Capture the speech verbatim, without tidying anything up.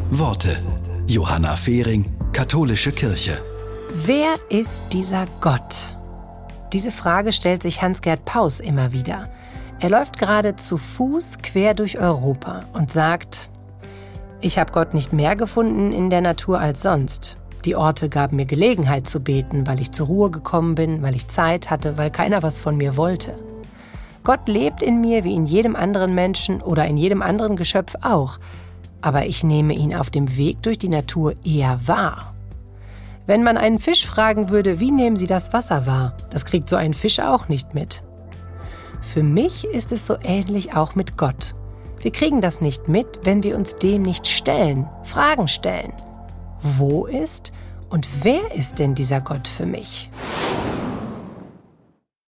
Worte. Johanna Fehring, Katholische Kirche. Wer ist dieser Gott? Diese Frage stellt sich Hans-Gert Paus immer wieder. Er läuft gerade zu Fuß quer durch Europa und sagt: Ich habe Gott nicht mehr gefunden in der Natur als sonst. Die Orte gaben mir Gelegenheit zu beten, weil ich zur Ruhe gekommen bin, weil ich Zeit hatte, weil keiner was von mir wollte. Gott lebt in mir wie in jedem anderen Menschen oder in jedem anderen Geschöpf auch. Aber ich nehme ihn auf dem Weg durch die Natur eher wahr. Wenn man einen Fisch fragen würde, wie nehmen Sie das Wasser wahr? Das kriegt so ein Fisch auch nicht mit. Für mich ist es so ähnlich auch mit Gott. Wir kriegen das nicht mit, wenn wir uns dem nicht stellen, Fragen stellen. Wo ist und wer ist denn dieser Gott für mich?